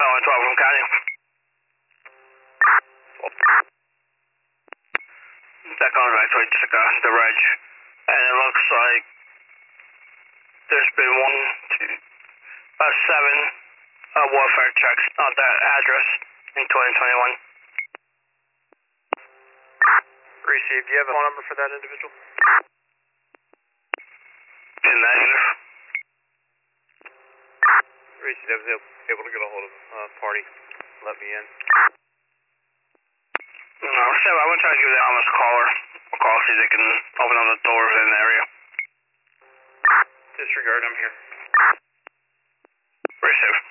Oh, and 12 from County. That comes back to the reg. And it looks like there's been 7 warfare checks on that address in 2021. Received. Do you have a phone number for that individual? In negative. Received. I was able to get a hold of party. Let me in. No, I'm going to try to give the Almas a caller. I'll call, see if they can open up the doors in the area. Disregard, I'm here. Receive.